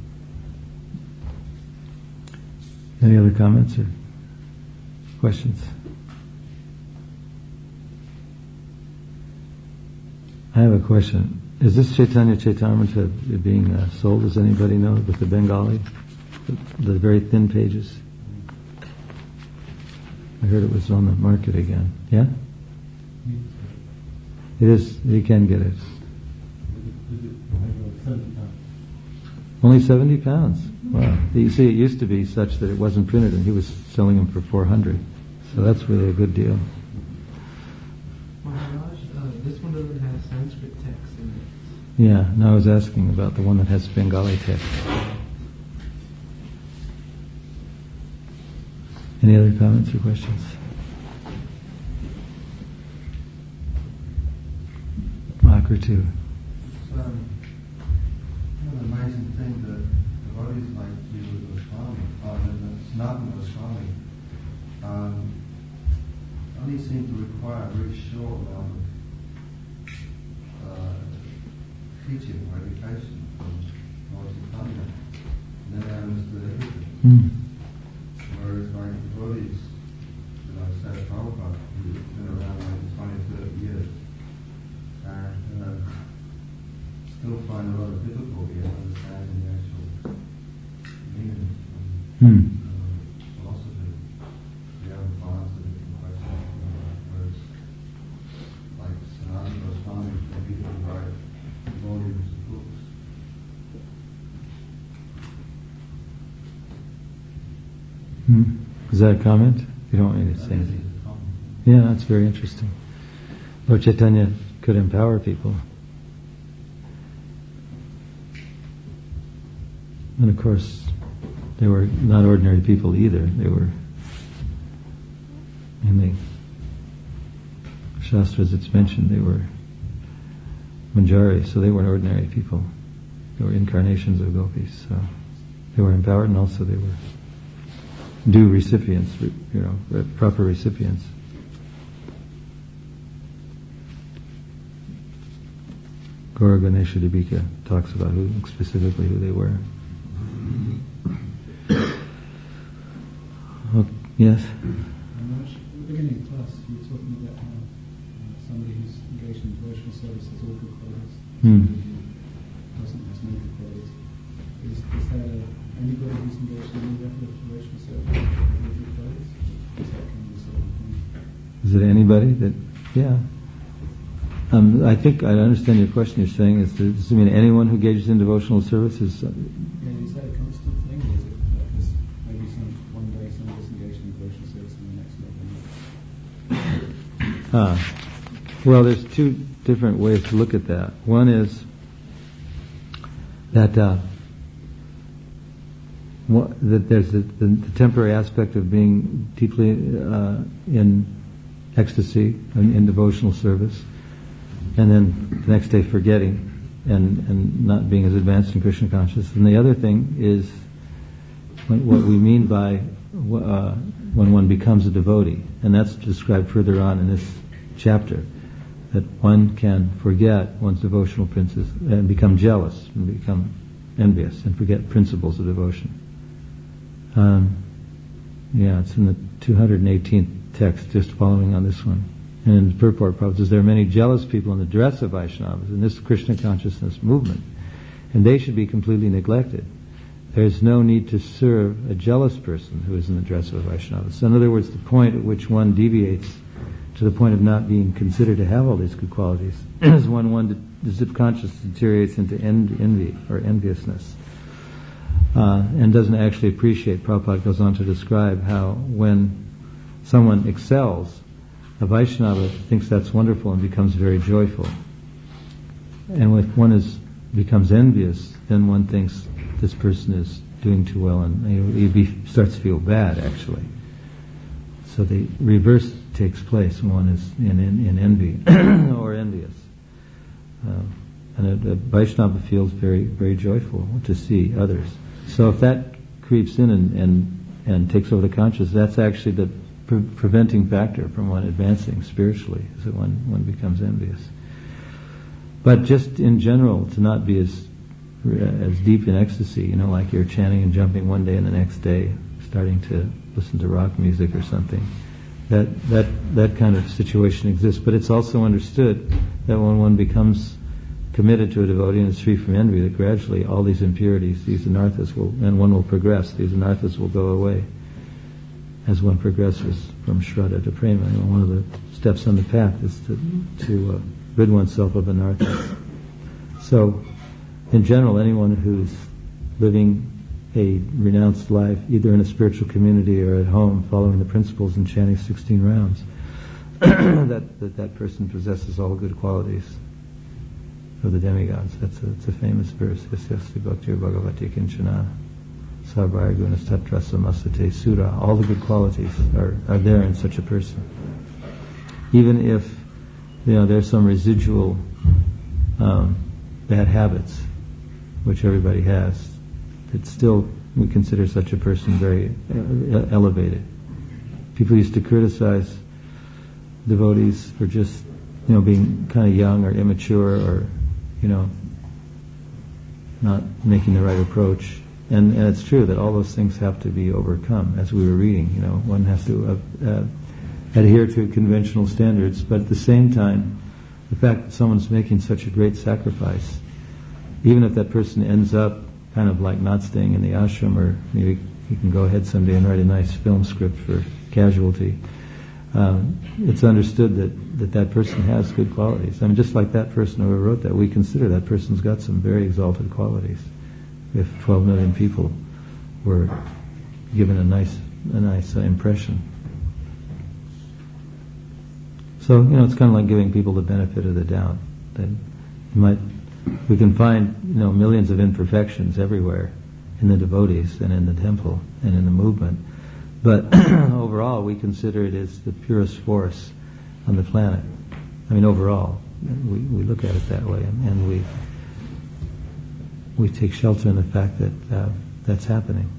S1: Any other comments or questions? I have a question. Is this Chaitanya Chaitamrita being sold? Does anybody know, with the Bengali? The very thin pages? I heard it was on the market again. Yeah? It is. You can get it. Only 70 pounds. Wow. You see, it used to be such that it wasn't printed, and he was selling them for 400. So that's really a good deal.
S4: Maharaj, this one doesn't have Sanskrit text in it.
S1: Yeah, no, I was asking about the one that has Bengali text. Any other comments or questions? remark or two.
S5: It's an amazing thing that devotees like Jiva Goswami, Sanatana Goswami, only seem to require a very short amount of teaching or education from Lord Chaitanya, and then they understood everything. Whereas like devotees, say Prabhupada, who's been around like 20, 30 years, and still find a lot of difficulty in understanding the actual meaning and philosophy. We haven't answered different questions, whereas like Sanatana Goswami, maybe he can write volumes of books.
S1: Is that a comment? You don't want me to say anything. Yeah, that's very interesting. Lord Chaitanya could empower people. And of course, they were not ordinary people either. They were, in the Shastras it's mentioned, they were Manjari, so they weren't ordinary people. They were incarnations of gopis, so they were empowered, and also they were due recipients, proper recipients. Gaura Ganesha Debika talks about specifically who they were. Oh, yes?
S6: At the beginning of class, you were talking about how somebody who's engaged in devotional service has all good qualities. Somebody who doesn't has no good qualities. Is there anybody who's engaged in any level of devotional service with all good qualities? Is that kind of sort of thing?
S1: Is it anybody that, yeah. I think I understand your question. You're saying, does it mean anyone who engages in devotional service is...
S6: Is that a constant thing, or is it like maybe one day somebody's engaged in devotional service and the next level?
S1: Well, there's two different ways to look at that. One is that that there's the temporary aspect of being deeply in ecstasy, in devotional service, and then the next day forgetting and not being as advanced in Krishna consciousness. And the other thing is what we mean by when one becomes a devotee, and that's described further on in this chapter, that one can forget one's devotional principles and become jealous and become envious and forget principles of devotion. It's in the 218th text, just following on this one. And in the purport, Prabhupada says there are many jealous people in the dress of Vaishnavas in this Krishna consciousness movement, and they should be completely neglected. There is no need to serve a jealous person who is in the dress of a Vaishnava. So in other words, the point at which one deviates to the point of not being considered to have all these good qualities is when the subconscious deteriorates into envy or enviousness, and doesn't actually appreciate. Prabhupada goes on to describe how when someone excels, a Vaishnava thinks that's wonderful and becomes very joyful. And when one becomes envious, then one thinks this person is doing too well, and he starts to feel bad, actually. So the reverse takes place when one is in envy or envious. And a Vaishnava feels very, very joyful to see others. So if that creeps in and takes over the consciousness, that's actually the preventing factor from one advancing spiritually, is that one becomes envious. But just in general, to not be as deep in ecstasy, like you're chanting and jumping one day and the next day starting to listen to rock music or something, that kind of situation exists. But it's also understood that when one becomes committed to a devotee and is free from envy, that gradually all these impurities, these anarthas and one will progress, these anarthas will go away as one progresses from Shraddha to Prema. One of the steps on the path is to rid oneself of anarthas. So, in general, anyone who's living a renounced life, either in a spiritual community or at home, following the principles and chanting 16 rounds, that person possesses all good qualities of the demigods. That's a famous verse. Yasyasti bhaktir bhagavati kinchana sarvaya gunas tatra samasate sura. All the good qualities are there in such a person. Even if there's some residual bad habits, which everybody has, that still we consider such a person very elevated. People used to criticize devotees for just, being kind of young or immature or, not making the right approach. And it's true that all those things have to be overcome, as we were reading. One has to adhere to conventional standards, but at the same time, the fact that someone's making such a great sacrifice, even if that person ends up kind of like not staying in the ashram, or maybe he can go ahead someday and write a nice film script for Casualty, it's understood that person has good qualities. I mean, just like that person who wrote that, we consider that person's got some very exalted qualities. If 12 million people were given a nice impression. So, it's kind of like giving people the benefit of the doubt. That we can find, millions of imperfections everywhere in the devotees and in the temple and in the movement. But overall, we consider it as the purest force on the planet. I mean, overall, we look at it that way, and we take shelter in the fact that that's happening.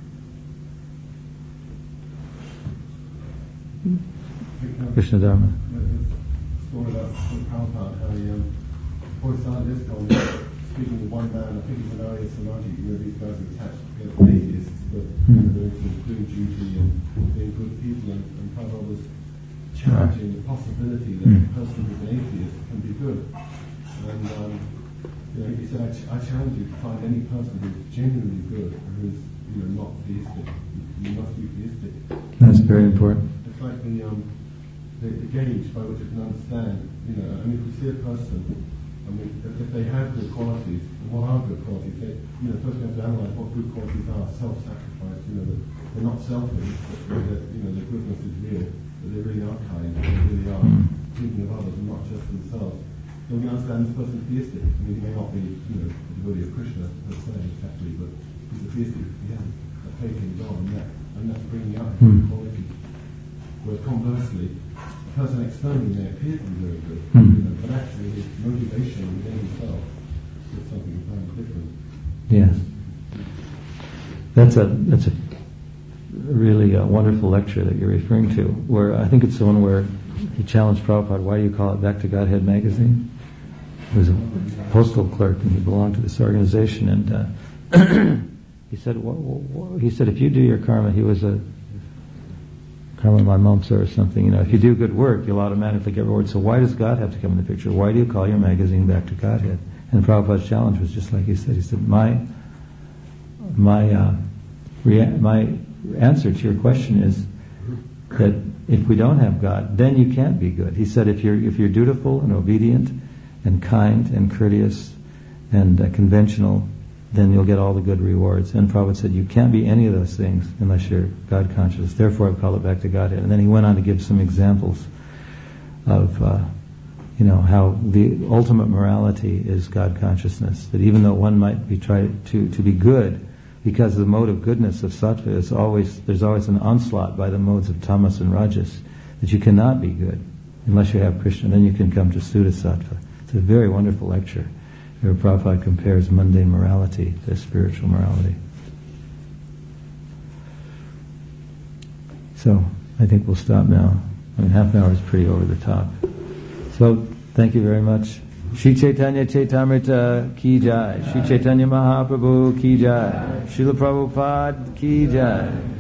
S1: Krishna Dharma.
S3: Story about Prabhupada, how he before he started this film, speaking with one man, I think it's an Arya Samaj, these guys are attached to atheists, but they're doing duty and being good people, and Prabhupada was challenging the possibility that a person who's an atheist can be good. And he said, I challenge you to find any person who's genuinely good and who's not theistic. You must be theistic.
S1: That's very important.
S3: It's like the gauge by which you can understand. If we see a person, if they have good qualities, and what are good qualities? First we have to analyze what good qualities are. Self-sacrifice. That they're not selfish, but their goodness is real. That they really are kind. They really are thinking of others and not just themselves. So we understand this person is theistic. He may not be, a devotee of Krishna per se, exactly, but he's a theistic. He has a faith in God, and that's bringing out his qualities. Whereas conversely, a person externally may appear to be very good, but actually his motivation within himself is something entirely different.
S1: Yes, that's a really wonderful lecture that you're referring to. Where I think it's the one where he challenged Prabhupada, why do you call it Back to Godhead magazine? He was a postal clerk and he belonged to this organization, and he said, if you do your karma, he was a karma mamsa or something, if you do good work, you'll automatically get reward. So why does God have to come in the picture? Why do you call your magazine Back to Godhead? And Prabhupada's challenge was just like he said. He said, my answer to your question is that if we don't have God, then you can't be good. He said, if you're dutiful and obedient and kind and courteous and conventional, then you'll get all the good rewards. And Prabhupada said, you can't be any of those things unless you're God conscious. Therefore, I call it Back to Godhead. And then he went on to give some examples of, how the ultimate morality is God consciousness. That even though one might be trying to be good, because the mode of goodness of sattva there's always an onslaught by the modes of tamas and rajas, that you cannot be good unless you have Krishna. Then you can come to Suddha sattva. It's a very wonderful lecture where Prabhupada compares mundane morality to spiritual morality. So I think we'll stop now. Half an hour is pretty over the top. So thank you very much. Shri Chaitanya Chaitamrita ki jai. Shri Chaitanya Mahaprabhu ki jai. Srila Prabhupada ki jai.